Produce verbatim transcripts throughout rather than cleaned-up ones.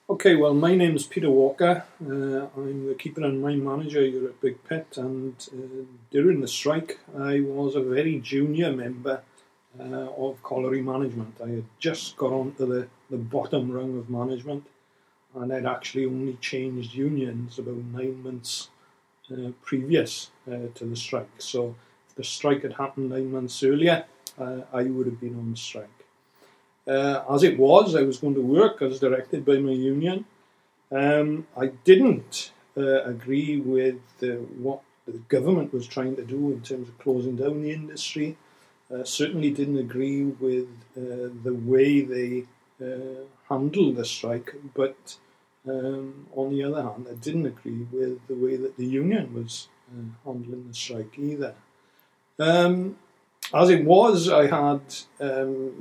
Okay, well, my name is Peter Walker. Uh, I'm the keeper and mine manager here at Big Pit, and uh, during the strike, I was a very junior member uh, of colliery management. I had just got onto the, the bottom rung of management, and I'd actually only changed unions about nine months uh, previous uh, to the strike. So if the strike had happened nine months earlier, uh, I would have been on strike. Uh, as it was, I was going to work as directed by my union. Um, I didn't uh, agree with uh, what the government was trying to do in terms of closing down the industry. Uh, certainly didn't agree with uh, the way they uh, handled the strike, but um, on the other hand, I didn't agree with the way that the union was uh, handling the strike either. Um, as it was, I had um,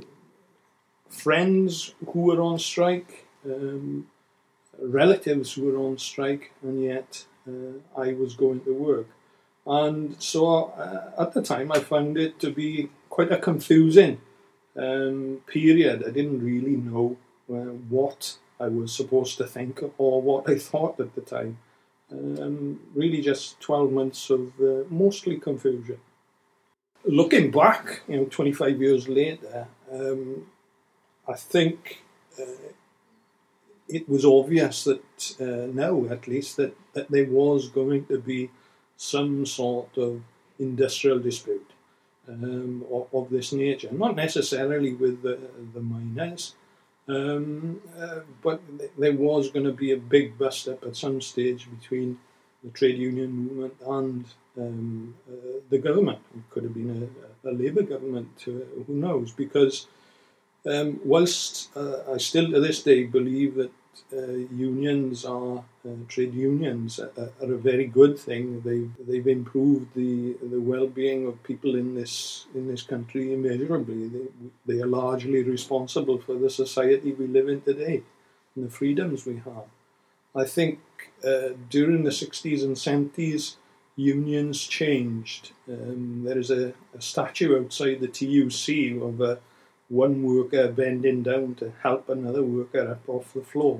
friends who were on strike, um, relatives who were on strike, and yet uh, I was going to work. And so uh, at the time I found it to be quite a confusing um, period. I didn't really know uh, what I was supposed to think or what I thought at the time. Um, really just twelve months of uh, mostly confusion. Looking back, you know, twenty-five years later, um, I think uh, it was obvious that uh, now, at least, that, that there was going to be some sort of industrial dispute um, of, of this nature. Not necessarily with the, the miners, um, uh, but there was going to be a big bust-up at some stage between the trade union movement and um, uh, the government. It could have been a, a Labour government, uh, who knows, because Um, whilst uh, I still to this day believe that uh, unions are, uh, trade unions are, are a very good thing. They've, they've improved the, the well-being of people in this in this country immeasurably. They, they are largely responsible for the society we live in today and the freedoms we have. I think uh, during the sixties and seventies, unions changed. Um, there is a, a statue outside the T U C of a one worker bending down to help another worker up off the floor.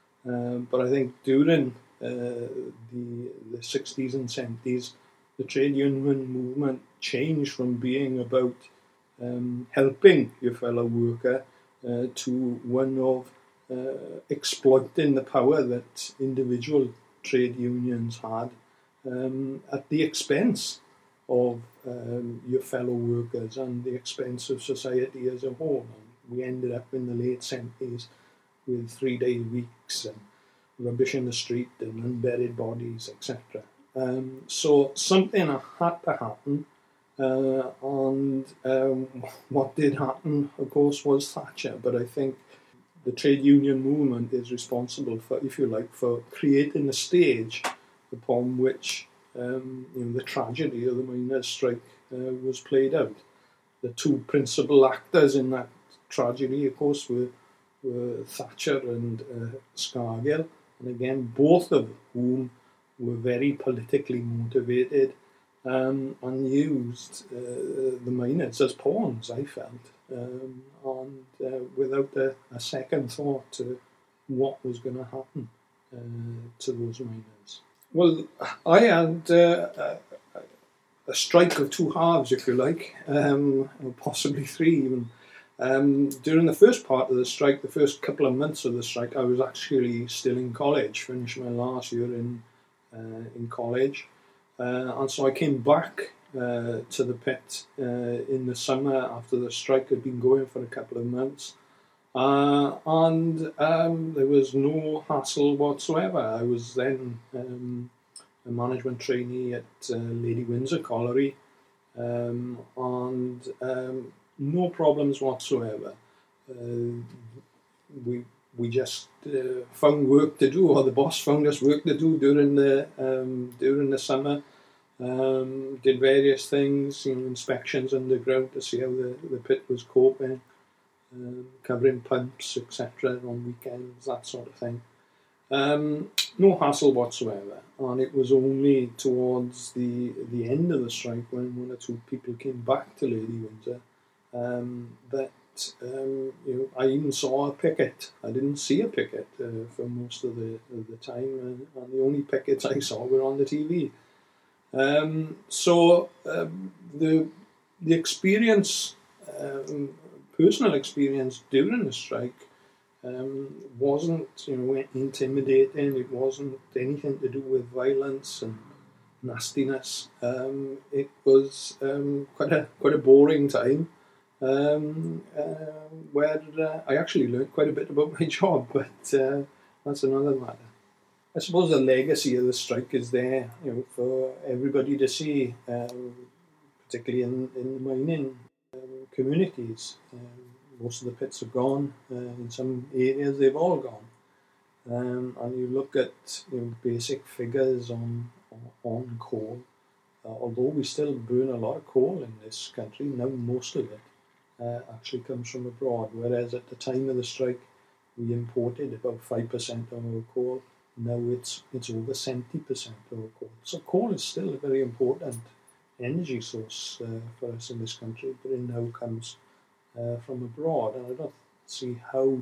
Um, but I think during uh, the, the sixties and seventies, the trade union movement changed from being about um, helping your fellow worker uh, to one of uh, exploiting the power that individual trade unions had um, at the expense of um, your fellow workers and the expense of society as a whole. And we ended up in the late seventies with three-day weeks and rubbish in the street and unburied bodies, et cetera. Um, so something had to happen, uh, and um, what did happen, of course, was Thatcher. But I think the trade union movement is responsible for, if you like, for creating a stage upon which Um, you know, the tragedy of the miners' strike uh, was played out. The two principal actors in that tragedy, of course, were, were Thatcher and uh, Scargill, and again, both of whom were very politically motivated um, and used uh, the miners as pawns, I felt, um, and uh, without a, a second thought to what was going to happen uh, to those miners. Well, I had uh, a, a strike of two halves, if you like, um, or possibly three even. Um, during the first part of the strike, the first couple of months of the strike, I was actually still in college, finished my last year in uh, in college. Uh, and so I came back uh, to the pit uh, in the summer after the strike had been going for a couple of months. Uh, and um, there was no hassle whatsoever. I was then um, a management trainee at uh, Lady Windsor Colliery, um, and um, no problems whatsoever. Uh, we we just uh, found work to do, or the boss found us work to do during the um, during the summer. Um, did various things, you know, inspections underground to see how the, the pit was coping. Um, covering pumps, et cetera, on weekends, that sort of thing. Um, no hassle whatsoever. And it was only towards the the end of the strike, when one or two people came back to Lady Windsor, um, that um, you know, I even saw a picket. I didn't see a picket uh, for most of the of the time, and, and the only pickets I saw were on the T V. Um, so um, the the experience, um, personal experience during the strike, um, wasn't you know intimidating. It wasn't anything to do with violence and nastiness. Um, it was um, quite a quite a boring time. Um, uh, where uh, I actually learned quite a bit about my job, but uh, that's another matter. I suppose the legacy of the strike is there, you know, for everybody to see, um, particularly in, in the mining um, communities. Um, most of the pits are gone. Uh, in some areas, they've all gone. Um, and you look at you know, basic figures on on coal. Uh, although we still burn a lot of coal in this country, now most of it uh, actually comes from abroad. Whereas at the time of the strike, we imported about five percent of our coal. Now it's it's over seventy percent of our coal. So coal is still a very important energy source uh, for us in this country, but it now comes uh, from abroad. And I don't see how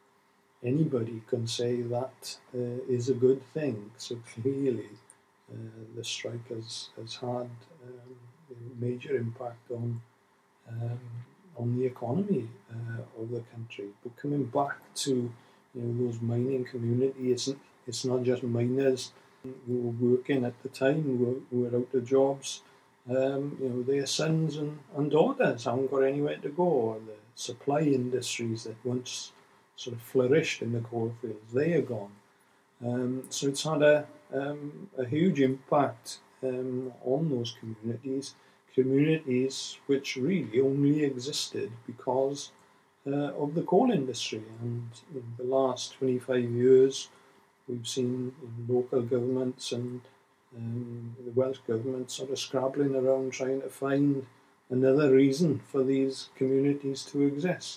anybody can say that uh, is a good thing. So clearly, uh, the strike has, has had um, a major impact on um, on the economy uh, of the country. But coming back to you know those mining communities, it's, it's not just miners who were working at the time who were, who were out of jobs. Um, you know, their sons and, and daughters haven't got anywhere to go. Or the supply industries that once sort of flourished in the coalfields, they are gone. Um, so it's had a, um, a huge impact um, on those communities, communities which really only existed because uh, of the coal industry. And in the last twenty-five years, we've seen you know, local governments and um, the Welsh government sort of scrabbling around trying to find another reason for these communities to exist.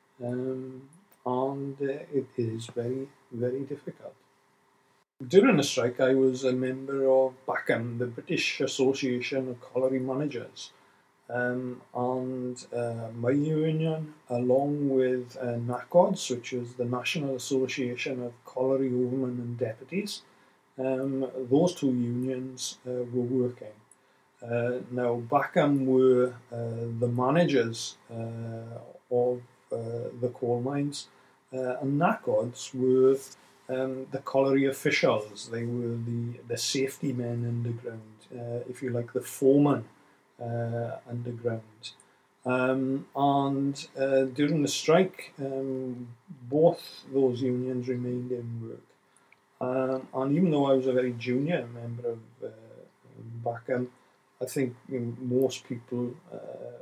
Um, and uh, it is very, very difficult. During the strike, I was a member of BACCAM, the British Association of Colliery Managers. Um, and uh, my union, along with uh, NACODS, which is the National Association of Colliery Overmen and Deputies, um, those two unions uh, were working. Uh, now, BACCAM were uh, the managers uh, of uh, the coal mines, uh, and NACODS were um, the colliery officials. They were the, the safety men underground, uh, if you like, the foreman uh, underground. Um, and uh, during the strike, um, both those unions remained in work. Um, and even though I was a very junior member of uh, BACCAM, I think you know, most people uh,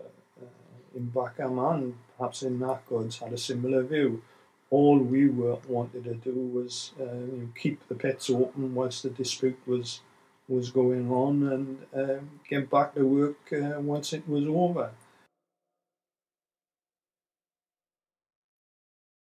uh, in BACCAM and perhaps in NACODS had a similar view. All we were wanted to do was uh, you know, keep the pits open whilst the dispute was was going on and um, get back to work uh, once it was over.